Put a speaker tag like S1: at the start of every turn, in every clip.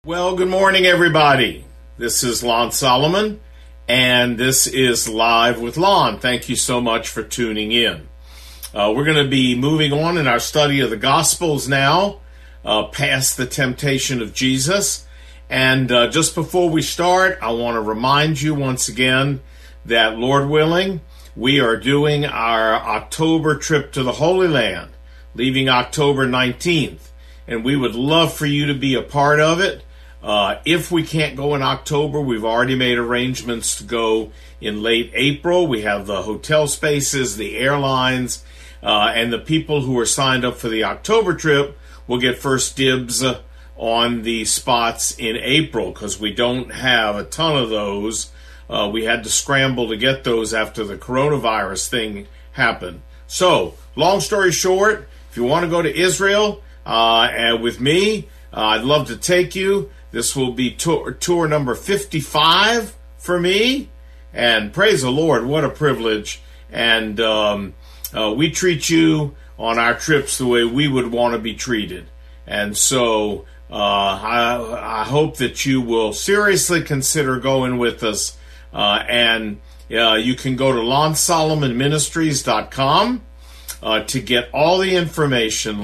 S1: Well, good morning, everybody. This is Lon Solomon, and this is Live with Lon. Thank you so much for tuning in. We're going to be moving on in our study of the Gospels now, past the temptation of Jesus. And just before we start, I want to remind you once again that, Lord willing, we are doing our October trip to the Holy Land, leaving October 19th. And we would love for you to be a part of it. If we can't go in October, we've already made arrangements to go in late April. We have the hotel spaces, the airlines, and the people who are signed up for the October trip will get first dibs on the spots in April because we don't have a ton of those. We had to scramble to get those after the coronavirus thing happened. So, long story short, if you want to go to Israel and with me, I'd love to take you. This will be tour number 55 for me, and praise the Lord, what a privilege. And we treat you on our trips the way we would want to be treated. And so I hope that you will seriously consider going with us. And you can go to LonSolomonMinistries.com to get all the information,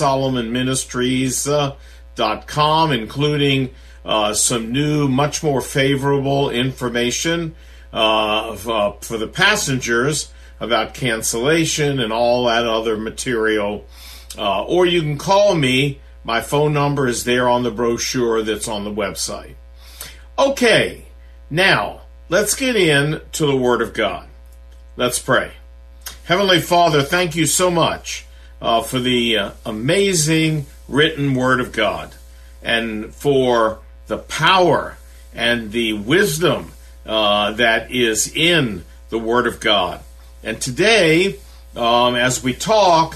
S1: LonSolomonMinistries.com, including some new, much more favorable information for the passengers about cancellation and all that other material. Or you can call me. My phone number is there on the brochure that's on the website. Okay, now let's get into the Word of God. Let's pray. Heavenly Father, thank you so much for the amazing written Word of God and for the power and the wisdom that is in the Word of God. And today, as we talk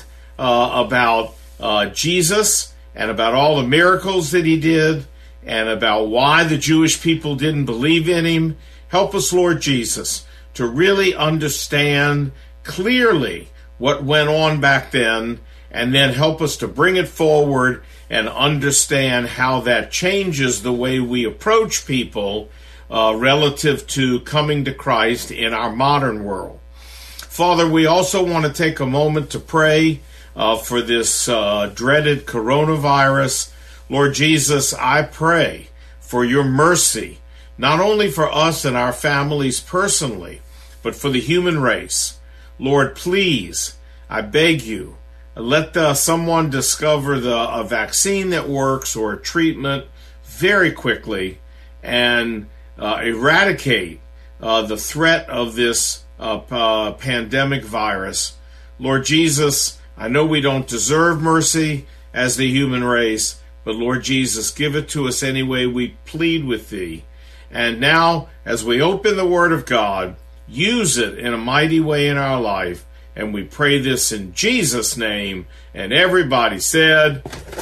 S1: about Jesus and about all the miracles that he did and about why the Jewish people didn't believe in him, help us, Lord Jesus, to really understand clearly what went on back then, and then help us to bring it forward and understand how that changes the way we approach people relative to coming to Christ in our modern world. Father, we also want to take a moment to pray for this dreaded coronavirus. Lord Jesus, I pray for your mercy, not only for us and our families personally, but for the human race. Lord, please, I beg you, let someone discover a vaccine that works or a treatment very quickly and eradicate the threat of this pandemic virus. Lord Jesus, I know we don't deserve mercy as the human race, but Lord Jesus, give it to us anyway. We plead with thee. And now, as we open the Word of God, use it in a mighty way in our life. And we pray this in Jesus' name. And everybody said,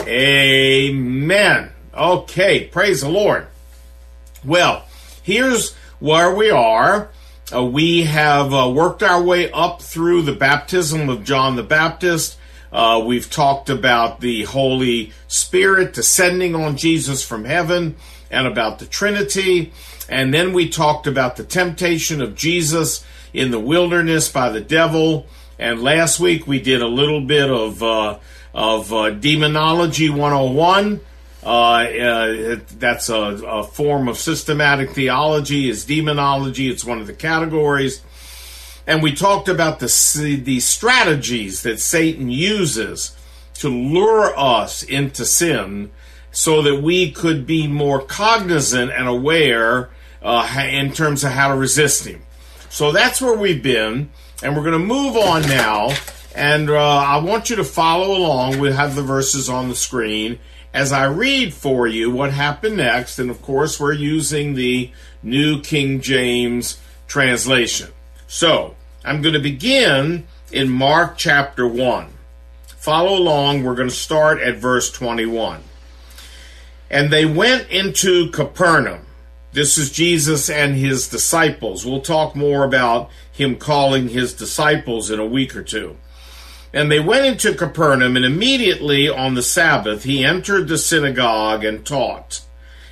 S1: amen. Okay, praise the Lord. Well, here's where we are. We have worked our way up through the baptism of John the Baptist. We've talked about the Holy Spirit descending on Jesus from heaven and about the Trinity. And then we talked about the temptation of Jesus in the wilderness by the devil. And last week we did a little bit of Demonology 101. That's a form of systematic theology, is demonology. It's one of the categories. And we talked about the strategies that Satan uses to lure us into sin so that we could be more cognizant and aware in terms of how to resist him. So that's where we've been, and we're going to move on now, and I want you to follow along. We'll have the verses on the screen as I read for you what happened next, and of course we're using the New King James translation. So, I'm going to begin in Mark chapter 1. Follow along, we're going to start at verse 21. And they went into Capernaum. This is Jesus and his disciples. We'll talk more about him calling his disciples in a week or two. And they went into Capernaum, and immediately on the Sabbath he entered the synagogue and taught.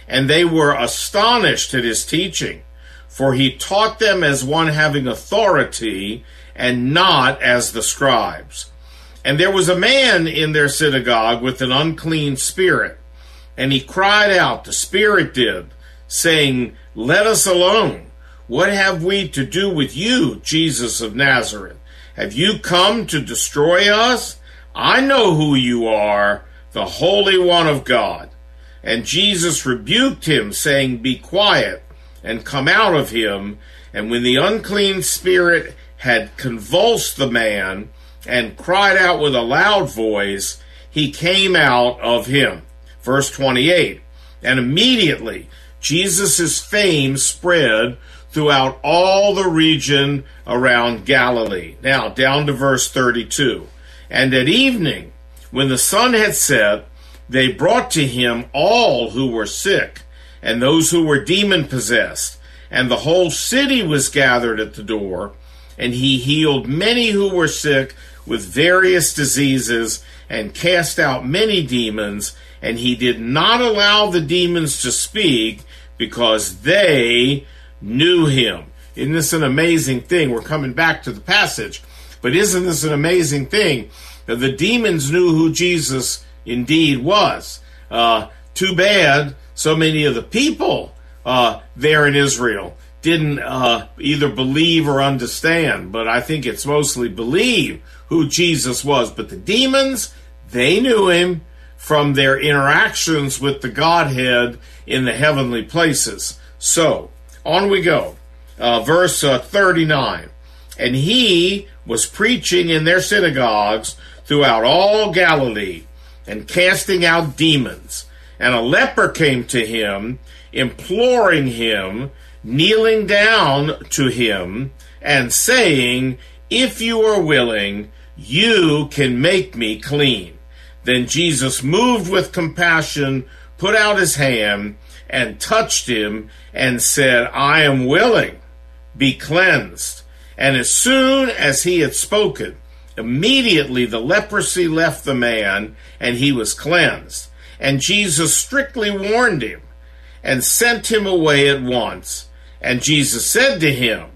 S1: and they were astonished at his teaching, for he taught them as one having authority, and not as the scribes. And there was a man in their synagogue with an unclean spirit, and he cried out, the spirit did, saying, Let us alone. What have we to do with you, Jesus of Nazareth? Have you come to destroy us? I know who you are, the Holy One of God. And Jesus rebuked him, saying, Be quiet, and come out of him. And when the unclean spirit had convulsed the man, and cried out with a loud voice, he came out of him. Verse 28, and immediately Jesus' fame spread throughout all the region around Galilee. Now, down to verse 32. And at evening, when the sun had set, they brought to him all who were sick, and those who were demon-possessed, and the whole city was gathered at the door, and he healed many who were sick with various diseases, and cast out many demons, and he did not allow the demons to speak, because they knew him. Isn't this an amazing thing? We're coming back to the passage, but isn't this an amazing thing? The demons knew who Jesus indeed was. Too bad so many of the people there in Israel didn't either believe or understand, but I think it's mostly believe who Jesus was. But the demons, they knew him from their interactions with the Godhead in the heavenly places. So, on we go. Verse 39. And he was preaching in their synagogues throughout all Galilee, and casting out demons. And a leper came to him, imploring him, kneeling down to him, and saying, If you are willing, you can make me clean. Then Jesus, moved with compassion, put out his hand, and touched him, and said, I am willing, be cleansed. And as soon as he had spoken, immediately the leprosy left the man, and he was cleansed. And Jesus strictly warned him, and sent him away at once. And Jesus said to him,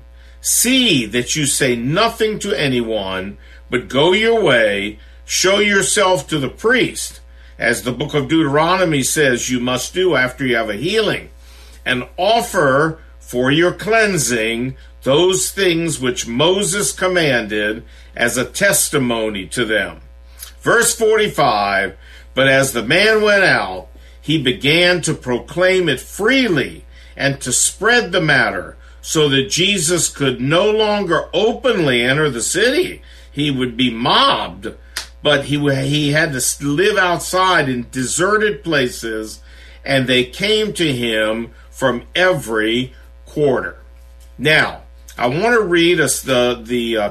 S1: See that you say nothing to anyone, but go your way, show yourself to the priest, as the book of Deuteronomy says you must do after you have a healing, and offer for your cleansing those things which Moses commanded as a testimony to them. Verse 45, But as the man went out, he began to proclaim it freely and to spread the matter, so that Jesus could no longer openly enter the city. He would be mobbed, but he had to live outside in deserted places, and they came to him from every quarter. Now, I want to read us the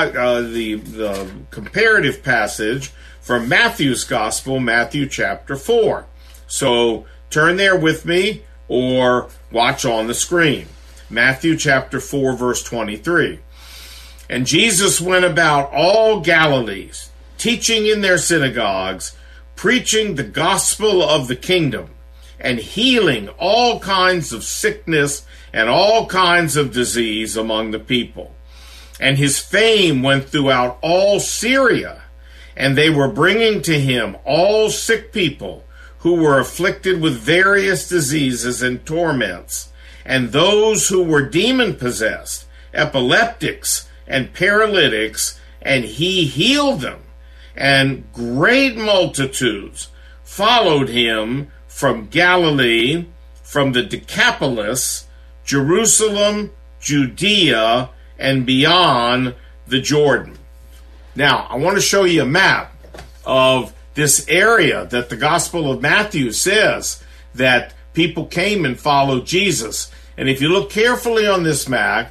S1: comparative passage from Matthew's Gospel, Matthew chapter 4. So turn there with me or watch on the screen. Matthew chapter 4, verse 23. And Jesus went about all Galilee, teaching in their synagogues, preaching the gospel of the kingdom, and healing all kinds of sickness and all kinds of disease among the people. And his fame went throughout all Syria, and they were bringing to him all sick people who were afflicted with various diseases and torments, and those who were demon-possessed, epileptics, and paralytics, and he healed them. And great multitudes followed him from Galilee, from the Decapolis, Jerusalem, Judea, and beyond the Jordan. Now, I want to show you a map of this area that the Gospel of Matthew says that people came and followed Jesus. And if you look carefully on this map,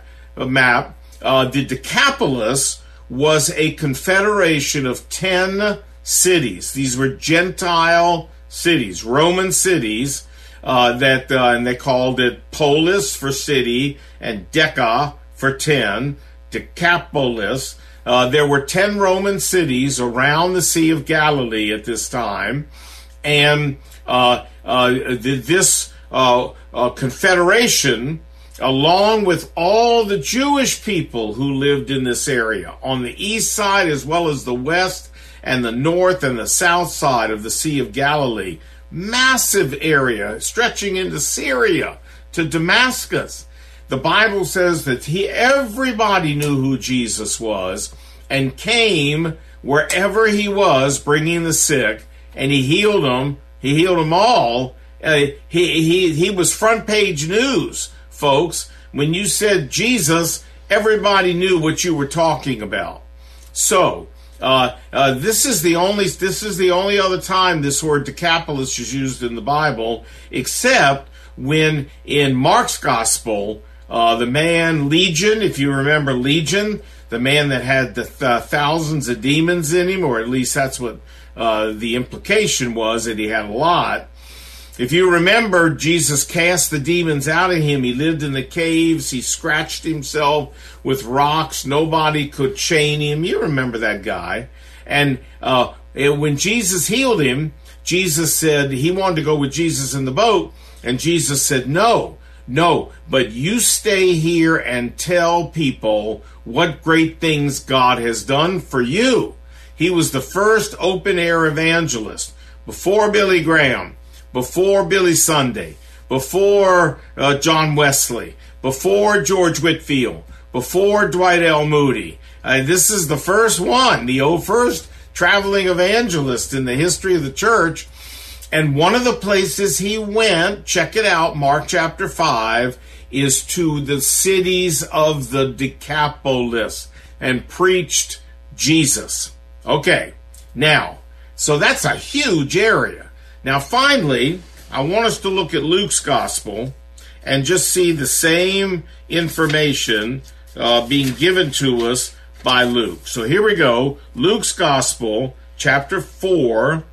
S1: the Decapolis was a confederation of 10 cities. These were Gentile cities, Roman cities, and they called it polis for city and deca for 10, Decapolis. There were 10 Roman cities around the Sea of Galilee at this time, and this confederation along with all the Jewish people who lived in this area on the east side as well as the west and the north and the south side of the Sea of Galilee. Massive area stretching into Syria to Damascus. The Bible says that everybody knew who Jesus was and came wherever he was bringing the sick, and he healed them. He healed them all. He was front page news, folks. When you said Jesus, everybody knew what you were talking about. So this is the only other time this word Decapolis is used in the Bible, except when in Mark's gospel, the man Legion, if you remember Legion, the man that had the thousands of demons in him, or at least that's what the implication was, that he had a lot. If you remember, Jesus cast the demons out of him. He lived in the caves. He scratched himself with rocks. Nobody could chain him. You remember that guy. And when Jesus healed him, Jesus said he wanted to go with Jesus in the boat. And Jesus said, no, but you stay here and tell people what great things God has done for you. He was the first open-air evangelist before Billy Graham, before Billy Sunday, before John Wesley, before George Whitefield, before Dwight L. Moody. This is the first one, the first traveling evangelist in the history of the church. And one of the places he went, check it out, Mark chapter 5, is to the cities of the Decapolis and preached Jesus. Okay, now, so that's a huge area. Now, finally, I want us to look at Luke's gospel and just see the same information being given to us by Luke. So here we go. Luke's gospel, chapter 4,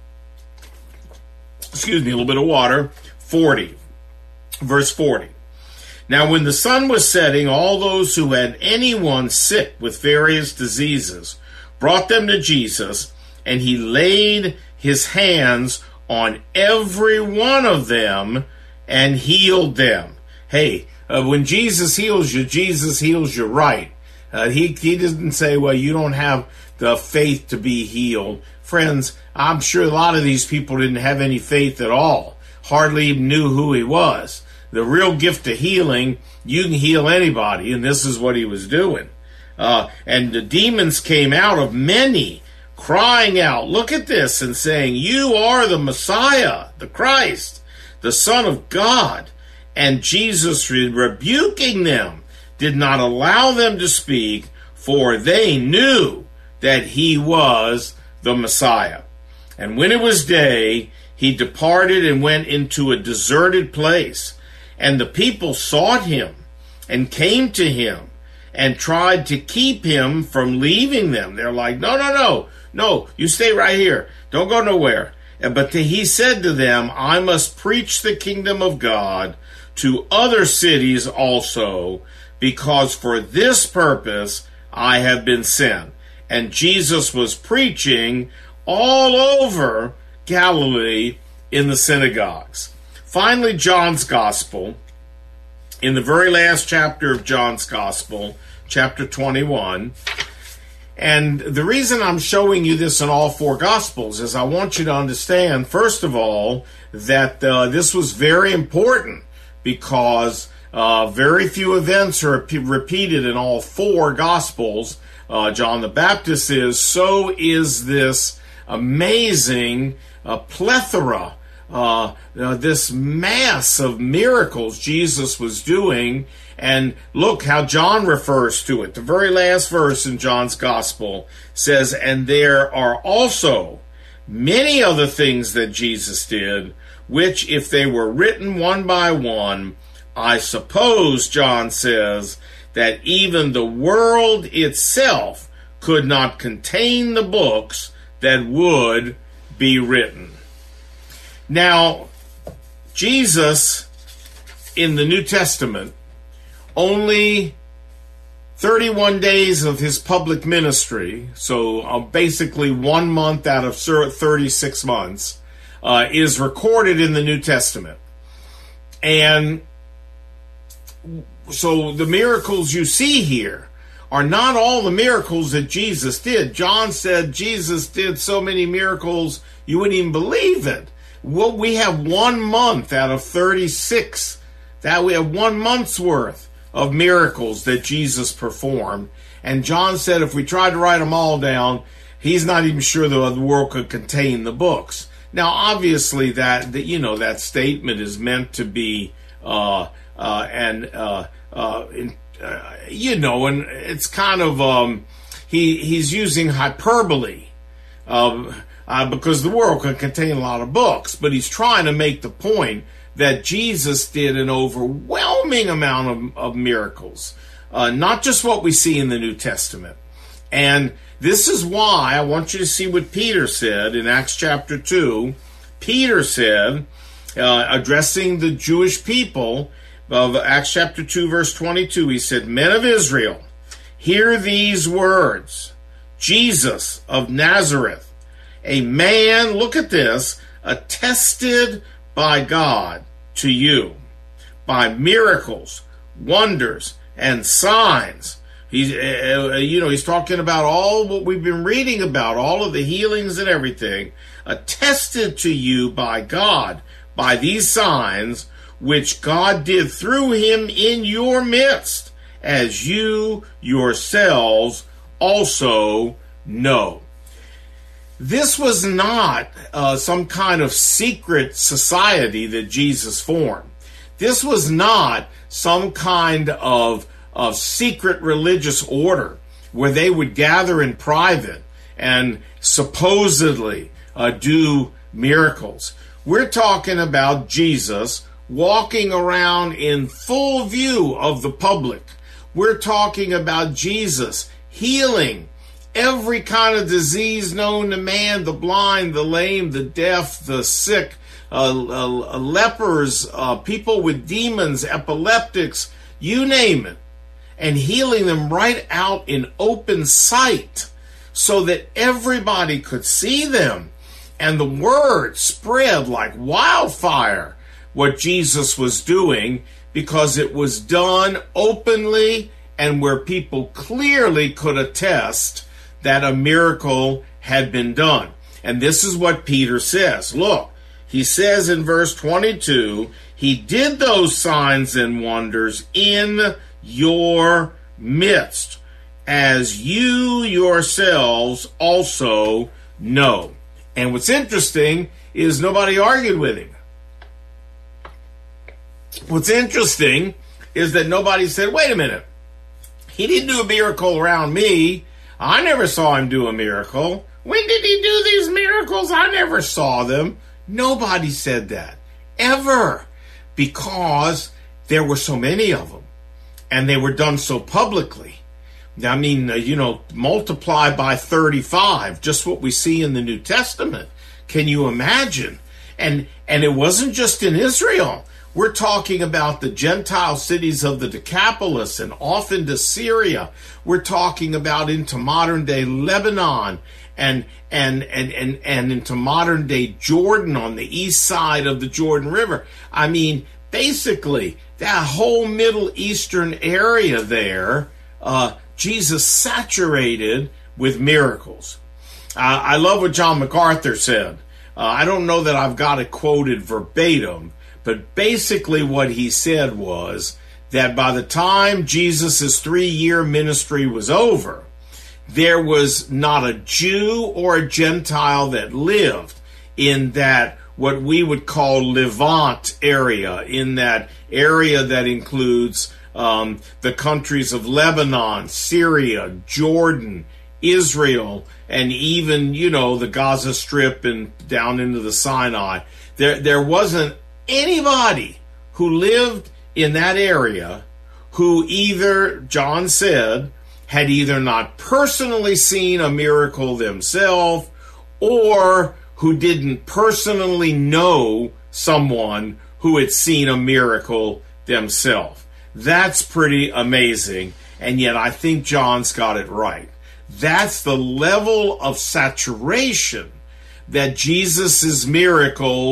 S1: a little bit of water, 40, verse 40. Now, when the sun was setting, all those who had anyone sick with various diseases brought them to Jesus, and he laid his hands on every one of them and healed them. Hey, when Jesus heals you right. He doesn't say, well, you don't have the faith to be healed. Friends, I'm sure a lot of these people didn't have any faith at all. Hardly even knew who he was. The real gift of healing, you can heal anybody, and this is what he was doing. And the demons came out of many, crying out, look at this, and saying, you are the Messiah, the Christ, the Son of God. And Jesus, rebuking them, did not allow them to speak, for they knew that he was the Messiah. And when it was day, he departed and went into a deserted place. And the people sought him and came to him and tried to keep him from leaving them. They're like, no, you stay right here. Don't go nowhere. But he said to them, I must preach the kingdom of God to other cities also, because for this purpose I have been sent. And Jesus was preaching all over Galilee in the synagogues. Finally, John's Gospel, in the very last chapter of John's Gospel, chapter 21. And the reason I'm showing you this in all four Gospels is I want you to understand, first of all, that this was very important because very few events are repeated in all four Gospels. John the Baptist is, so is this amazing plethora, this mass of miracles Jesus was doing. And look how John refers to it. The very last verse in John's Gospel says, and there are also many other things that Jesus did, which if they were written one by one, I suppose, John says, that even the world itself could not contain the books that would be written. Now, Jesus, in the New Testament, only 31 days of his public ministry, so basically 1 month out of 36 months, is recorded in the New Testament. And so the miracles you see here are not all the miracles that Jesus did. John said Jesus did so many miracles you wouldn't even believe it. Well, we have 1 month out of 36. That we have 1 month's worth of miracles that Jesus performed. And John said if we tried to write them all down, he's not even sure the world could contain the books. Now, obviously, that statement is meant to be, and it's kind of he's using hyperbole, because the world can contain a lot of books, but he's trying to make the point that Jesus did an overwhelming amount of miracles, not just what we see in the New Testament. And this is why I want you to see what Peter said in Acts chapter 2. Peter said, addressing the Jewish people of Acts chapter 2, verse 22, he said, "Men of Israel, hear these words. Jesus of Nazareth, a man," look at this, "attested by God to you by miracles, wonders, and signs." He's talking about all what we've been reading about, all of the healings and everything, attested to you by God by these signs which God did through him in your midst, as you yourselves also know. This was not some kind of secret society that Jesus formed. This was not some kind of secret religious order where they would gather in private and supposedly do miracles. We're talking about Jesus walking around in full view of the public. We're talking about Jesus healing every kind of disease known to man, the blind, the lame, the deaf, the sick, lepers, people with demons, epileptics, you name it, and healing them right out in open sight so that everybody could see them. And the word spread like wildfire, what Jesus was doing, because it was done openly and where people clearly could attest that a miracle had been done. And this is what Peter says. Look, he says in verse 22, he did those signs and wonders in your midst, as you yourselves also know. And what's interesting is nobody argued with him. What's interesting is that nobody said, wait a minute, he didn't do a miracle around me. I never saw him do a miracle. When did he do these miracles? I never saw them. Nobody said that, ever, because there were so many of them, and they were done so publicly. I mean, multiply by 35, just what we see in the New Testament. Can you imagine? And it wasn't just in Israel. We're talking about the Gentile cities of the Decapolis and off into Syria. We're talking about into modern day Lebanon and into modern day Jordan on the east side of the Jordan River. I mean, basically, that whole Middle Eastern area there, Jesus saturated with miracles. I love what John MacArthur said. I don't know that I've got it quoted verbatim, but basically what he said was that by the time Jesus' 3-year ministry was over, there was not a Jew or a Gentile that lived in that what we would call Levant area, in that area that includes the countries of Lebanon, Syria, Jordan, Israel, and even, the Gaza Strip and down into the Sinai. There wasn't anybody who lived in that area who either, John said, had either not personally seen a miracle themselves or who didn't personally know someone who had seen a miracle themselves. That's pretty amazing, and yet I think John's got it right. That's the level of saturation that Jesus' miracles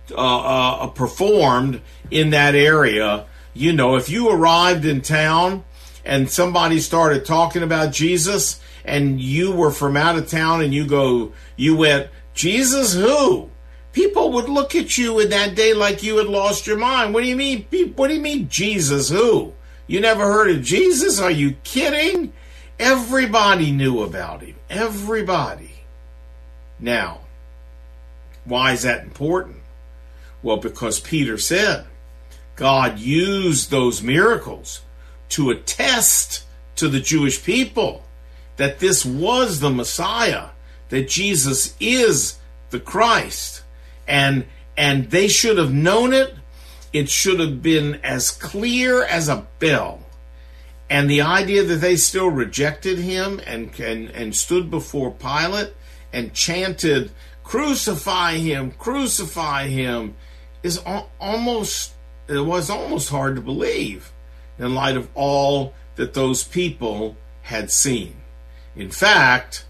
S1: performed in that area. You know, if you arrived in town and somebody started talking about Jesus and you were from out of town and you went, Jesus who? People would look at you in that day like you had lost your mind. What do you mean? What do you mean, Jesus who? You never heard of Jesus? Are you kidding? Everybody knew about him. Everybody. Now, why is that important? Well, because Peter said God used those miracles to attest to the Jewish people that this was the Messiah, that Jesus is the Christ. And they should have known it. It should have been as clear as a bell. And the idea that they still rejected him and stood before Pilate and chanted, crucify him, is almost hard to believe in light of all that those people had seen. In fact,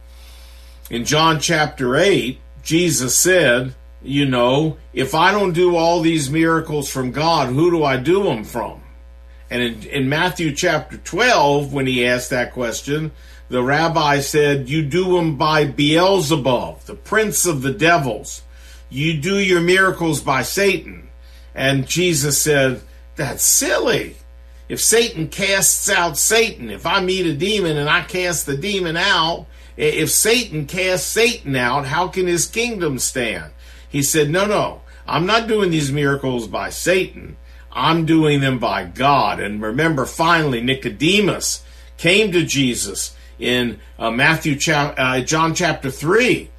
S1: in John chapter 8, Jesus said, you know, if I don't do all these miracles from God, who do I do them from? And in Matthew chapter 12, when he asked that question, the rabbi said, you do them by Beelzebub, the prince of the devils. You do your miracles by Satan. And Jesus said, that's silly. If Satan casts out Satan, if I meet a demon and I cast the demon out, if Satan casts Satan out, how can his kingdom stand? He said, no, I'm not doing these miracles by Satan. I'm doing them by God. And remember, finally, Nicodemus came to Jesus in John chapter 3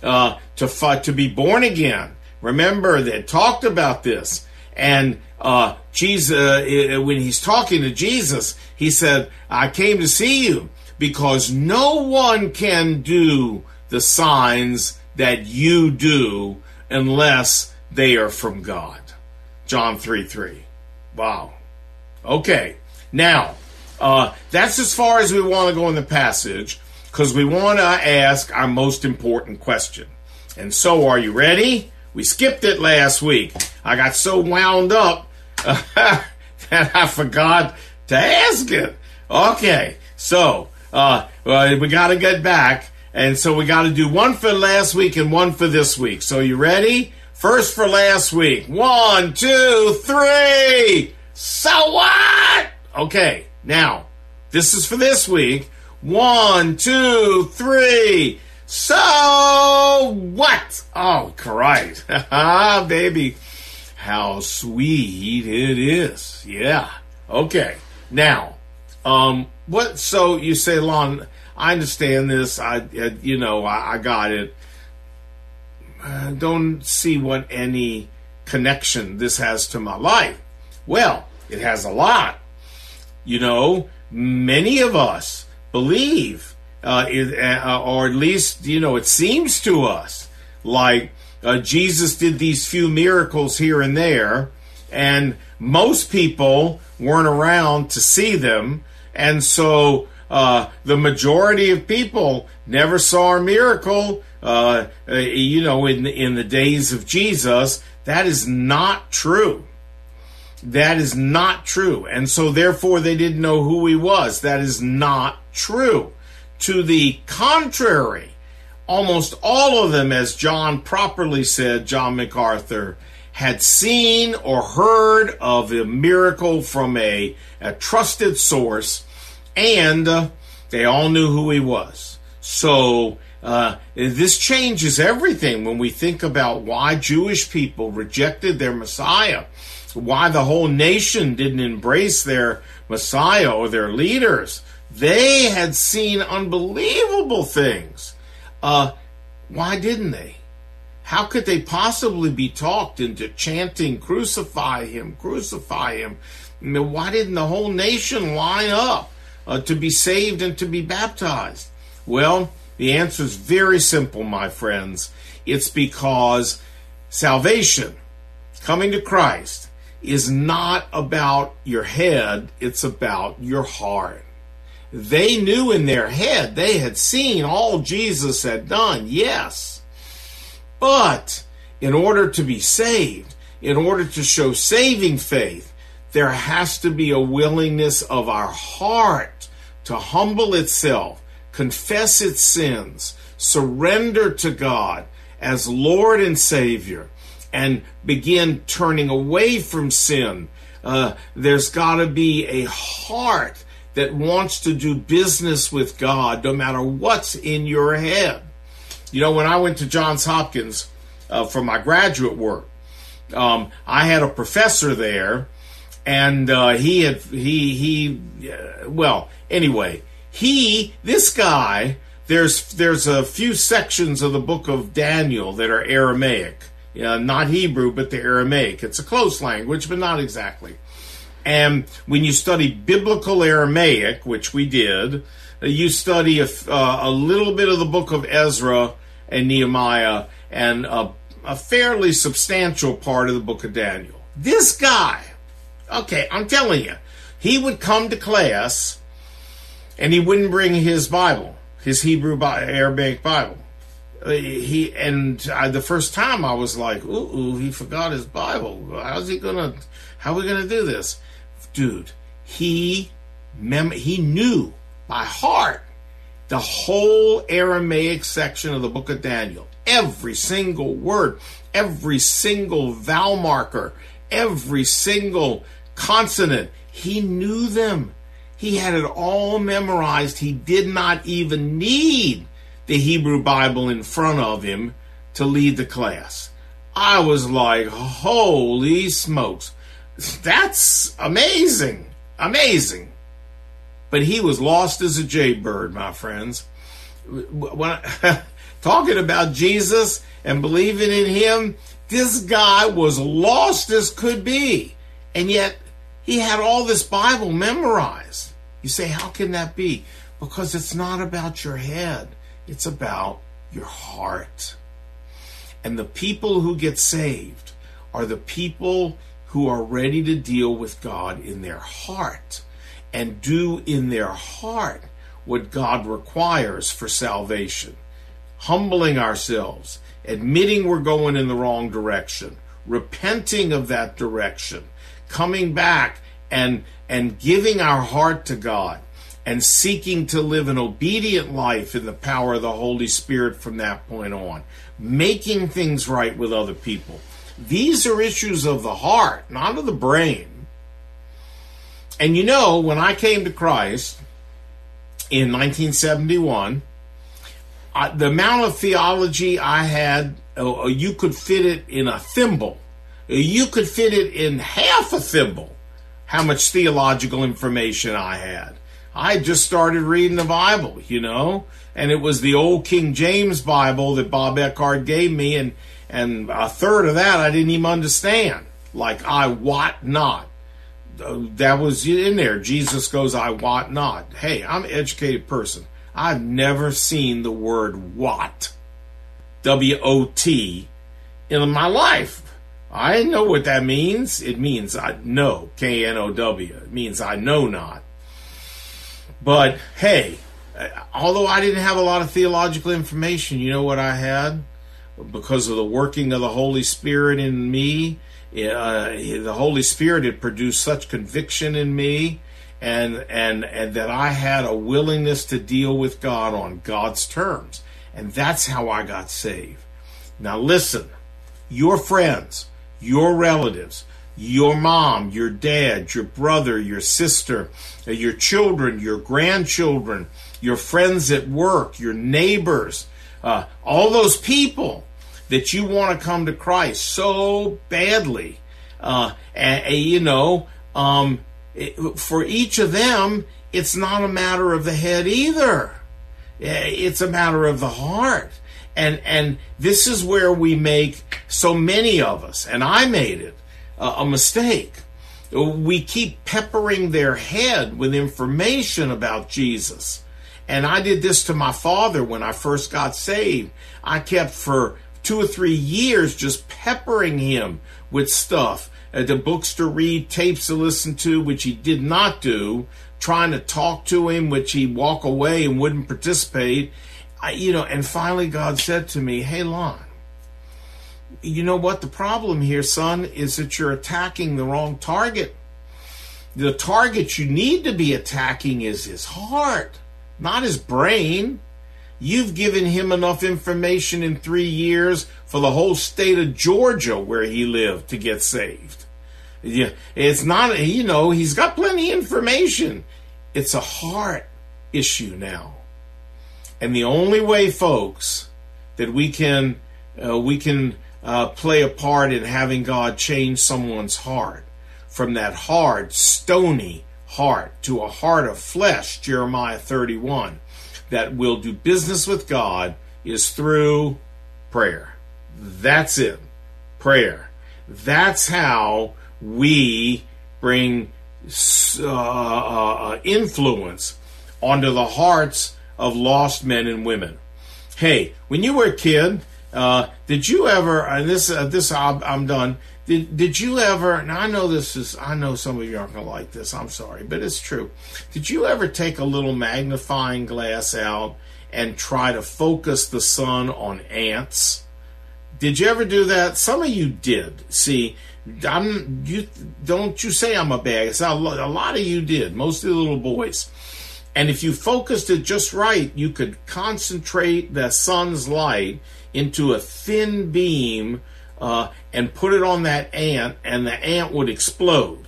S1: to be born again. Remember, they talked about this. And Jesus, when he's talking to Jesus, he said, I came to see you because no one can do the signs that you do unless they are from God. John 3:3. Wow. Okay. Now, that's as far as we want to go in the passage, because we want to ask our most important question. And so, are you ready? We skipped it last week. I got so wound up that I forgot to ask it. Okay. So, we got to get back. And so we got to do one for last week and one for this week. So you ready? First for last week. 1, 2, 3. So what? Okay. Now, this is for this week. 1, 2, 3. So what? Oh, Christ. Baby. How sweet it is. Yeah. Okay. Now, what, so you say, Lon, I understand this. I got it. Don't see what any connection this has to my life. Well, it has a lot. You know, many of us believe, or at least, it seems to us like Jesus did these few miracles here and there, and most people weren't around to see them, and so the majority of people never saw a miracle. In the days of Jesus, that is not true. That is not true. And so therefore they didn't know who he was. That is not true. To the contrary, almost all of them, as John properly said, John MacArthur, had seen or heard of a miracle from a trusted source, and they all knew who he was. So this changes everything when we think about why Jewish people rejected their Messiah, why the whole nation didn't embrace their Messiah or their leaders. They had seen unbelievable things. Why didn't they? How could they possibly be talked into chanting, crucify him, crucify him? Why didn't the whole nation line up to be saved and to be baptized? Well, the answer is very simple, my friends. It's because salvation, coming to Christ, is not about your head, it's about your heart. They knew in their head, they had seen all Jesus had done, yes. But in order to be saved, in order to show saving faith, there has to be a willingness of our heart to humble itself, confess its sins, surrender to God as Lord and Savior, and begin turning away from sin. There's got to be a heart that wants to do business with God no matter what's in your head. You know, when I went to Johns Hopkins for my graduate work, I had a professor there, and this guy, there's a few sections of the book of Daniel that are Aramaic. Not Hebrew, but the Aramaic. It's a close language, but not exactly. And when you study biblical Aramaic, which we did, you study a little bit of the book of Ezra and Nehemiah and a fairly substantial part of the book of Daniel. This guy, okay, I'm telling you, he would come to class and he wouldn't bring his Bible, his Hebrew Aramaic Bible. The first time I was like, ooh, he forgot his Bible. How are we gonna do this? Dude, he knew by heart the whole Aramaic section of the book of Daniel. Every single word, every single vowel marker, every single consonant. He knew them. He had it all memorized. He did not even need the Hebrew Bible in front of him to lead the class. I was like, holy smokes. That's amazing. Amazing. But he was lost as a jaybird, my friends. When talking about Jesus and believing in him, this guy was lost as could be. And yet he had all this Bible memorized. You say, how can that be? Because it's not about your head. It's about your heart. And the people who get saved are the people who are ready to deal with God in their heart and do in their heart what God requires for salvation. Humbling ourselves, admitting we're going in the wrong direction, repenting of that direction, coming back and giving our heart to God, and seeking to live an obedient life in the power of the Holy Spirit from that point on. Making things right with other people. These are issues of the heart, not of the brain. And you know, when I came to Christ in 1971, the amount of theology I had, you could fit it in a thimble. You could fit it in half a thimble, how much theological information I had. I just started reading the Bible, and it was the old King James Bible that Bob Eckhart gave me, and a third of that I didn't even understand. Like, I wot not. That was in there. Jesus goes, I wot not. Hey, I'm an educated person. I've never seen the word wot, W-O-T, in my life. I know what that means. It means I know, K-N-O-W. It means I know not. But, hey, although I didn't have a lot of theological information, you know what I had? Because of the working of the Holy Spirit in me, the Holy Spirit had produced such conviction in me, and that I had a willingness to deal with God on God's terms. And that's how I got saved. Now listen, your friends, your relatives, your mom, your dad, your brother, your sister, your children, your grandchildren, your friends at work, your neighbors, all those people that you want to come to Christ so badly. For each of them, it's not a matter of the head either. It's a matter of the heart. And this is where we make, so many of us, and I made it, a mistake. We keep peppering their head with information about Jesus. And I did this to my father when I first got saved. I kept for 2 or 3 years just peppering him with stuff. The books to read, tapes to listen to, which he did not do, trying to talk to him, which he'd walk away and wouldn't participate. And finally God said to me, hey, Lon, you know what the problem here, son, is that you're attacking the wrong target. The target you need to be attacking is his heart, not his brain. You've given him enough information in 3 years for the whole state of Georgia where he lived to get saved. Yeah, it's not, he's got plenty of information. It's a heart issue now. And the only way, folks, that we can play a part in having God change someone's heart from that hard, stony heart to a heart of flesh, Jeremiah 31, that will do business with God, is through prayer. That's it. Prayer. That's how we bring influence onto the hearts of lost men and women. Hey, when you were a kid, did you ever, and I'm done, did you ever, and I know some of you aren't going to like this, I'm sorry, but it's true. Did you ever take a little magnifying glass out and try to focus the sun on ants? Did you ever do that? Some of you did. See, don't you say I'm a bad guy. A lot of you did, most of the little boys. And if you focused it just right, you could concentrate the sun's light into a thin beam and put it on that ant, and the ant would explode.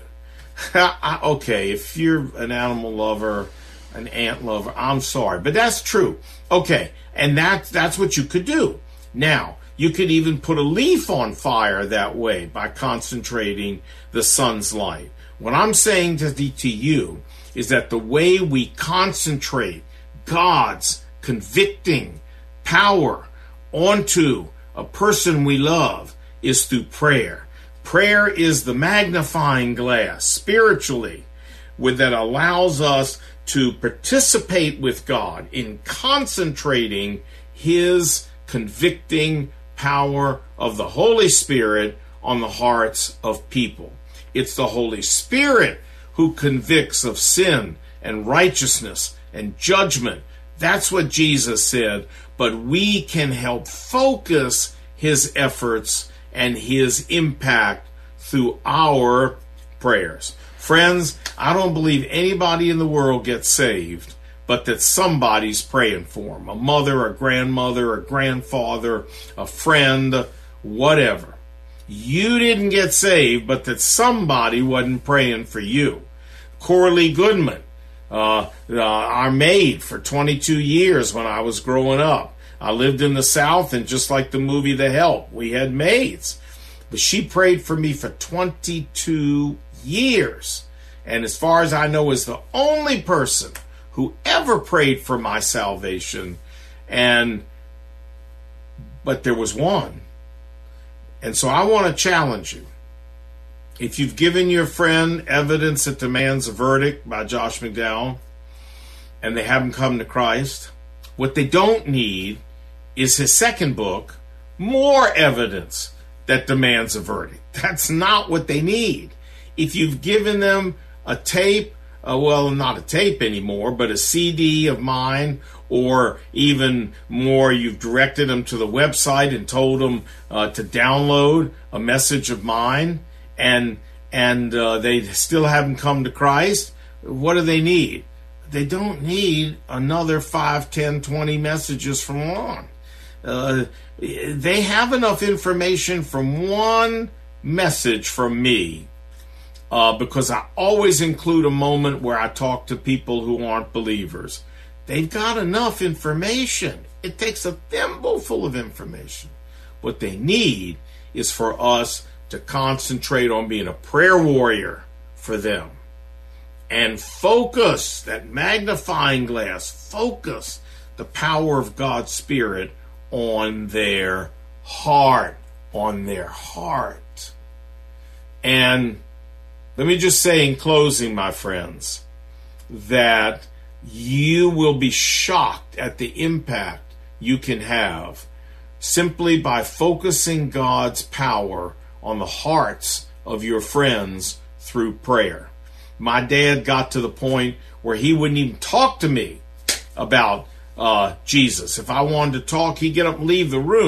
S1: Okay, if you're an animal lover, an ant lover, I'm sorry, but that's true. Okay, and that's what you could do. Now, you could even put a leaf on fire that way by concentrating the sun's light. What I'm saying to you is that the way we concentrate God's convicting power onto a person we love is through prayer. Prayer is the magnifying glass spiritually that allows us to participate with God in concentrating His convicting power of the Holy Spirit on the hearts of people. It's the Holy Spirit who convicts of sin and righteousness and judgment. That's what Jesus said. But we can help focus His efforts and His impact through our prayers. Friends, I don't believe anybody in the world gets saved, but that somebody's praying for them. A mother, a grandmother, a grandfather, a friend, whatever. You didn't get saved, but that somebody wasn't praying for you. Coralie Goodman, our maid for 22 years when I was growing up. I lived in the South, and just like the movie The Help, we had maids. But she prayed for me for 22 years. And as far as I know, is the only person who ever prayed for my salvation. But there was one. And so I want to challenge you. If you've given your friend Evidence That Demands a Verdict by Josh McDowell, and they haven't come to Christ, what they don't need is his second book, More Evidence That Demands a Verdict. That's not what they need. If you've given them a tape, not a tape anymore, but a CD of mine, or even more, you've directed them to the website and told them to download a message of mine, and they still haven't come to Christ, what do they need? They don't need another 5, 10, 20 messages from Lon. They have enough information from one message from me, because I always include a moment where I talk to people who aren't believers. They've got enough information. It takes a thimbleful of information. What they need is for us to concentrate on being a prayer warrior for them. And focus, that magnifying glass, focus the power of God's Spirit on their heart. On their heart. And let me just say in closing, my friends, that you will be shocked at the impact you can have simply by focusing God's power on the hearts of your friends through prayer. My dad got to the point where he wouldn't even talk to me about Jesus. If I wanted to talk, he'd get up and leave the room.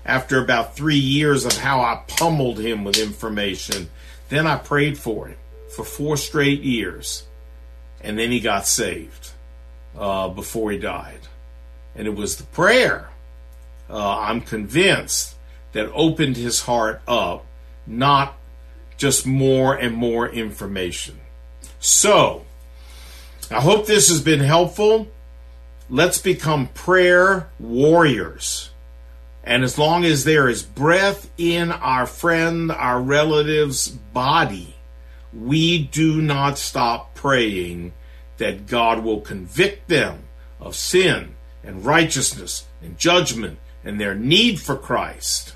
S1: after about 3 years of how I pummeled him with information. Then I prayed for him for 4 straight years. And then he got saved before he died. And it was the prayer, I'm convinced, that opened his heart up, not just more and more information. So, I hope this has been helpful. Let's become prayer warriors. And as long as there is breath in our friend, our relative's body, we do not stop praying that God will convict them of sin and righteousness and judgment and their need for Christ.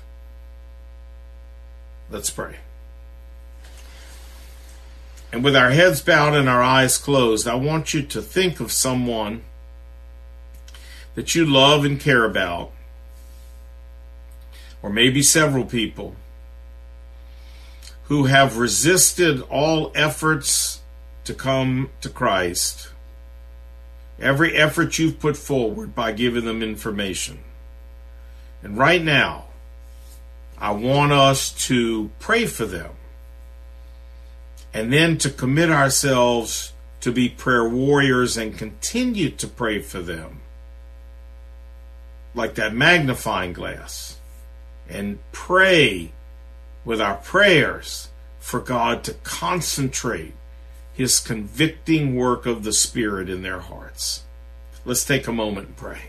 S1: Let's pray. And with our heads bowed and our eyes closed, I want you to think of someone that you love and care about, or maybe several people, who have resisted all efforts to come to Christ. Every effort you've put forward by giving them information. And right now, I want us to pray for them. And then to commit ourselves to be prayer warriors and continue to pray for them. Like that magnifying glass. And pray with our prayers for God to concentrate His convicting work of the Spirit in their hearts. Let's take a moment and pray.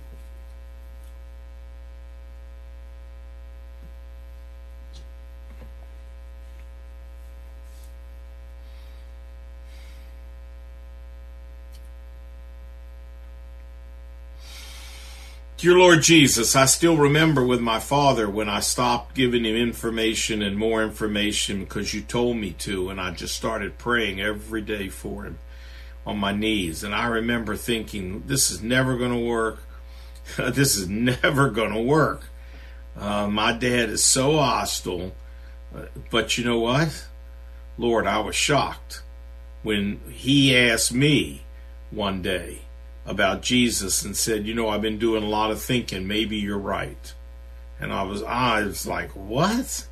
S1: Dear Lord Jesus, I still remember with my father when I stopped giving him information and more information because you told me to, and I just started praying every day for him on my knees. And I remember thinking, this is never going to work. This is never going to work. My dad is so hostile. But you know what? Lord, I was shocked when he asked me one day about Jesus and said, you know, I've been doing a lot of thinking. Maybe you're right. And I was like, what?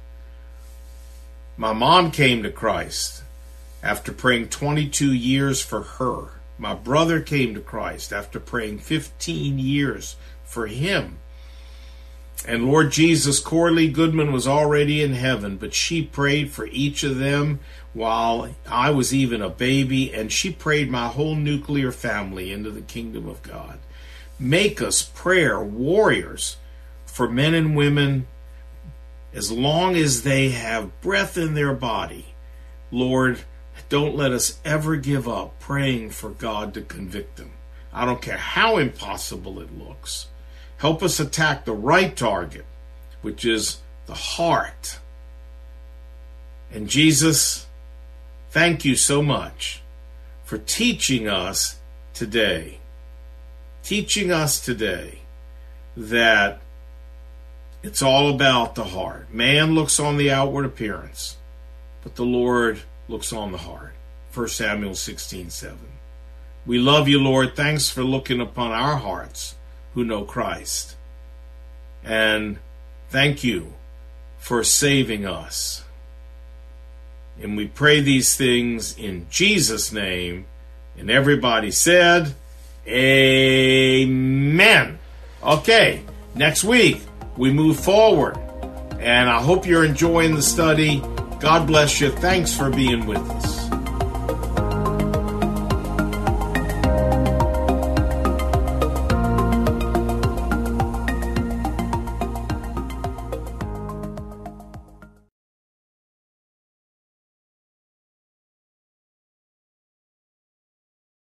S1: My mom came to Christ after praying 22 years for her. My brother came to Christ after praying 15 years for him. And Lord Jesus, Corley Goodman was already in heaven, but she prayed for each of them while I was even a baby, and she prayed my whole nuclear family into the kingdom of God. Make us prayer warriors for men and women as long as they have breath in their body. Lord, don't let us ever give up praying for God to convict them. I don't care how impossible it looks. Help us attack the right target, which is the heart. And Jesus, thank you so much for teaching us today. Teaching us today that it's all about the heart. Man looks on the outward appearance, but the Lord looks on the heart. 1 Samuel 16:7. We love you, Lord. Thanks for looking upon our hearts who know Christ. And thank you for saving us. And we pray these things in Jesus' name. And everybody said, amen. Okay, next week we move forward. And I hope you're enjoying the study. God bless you. Thanks for being with us.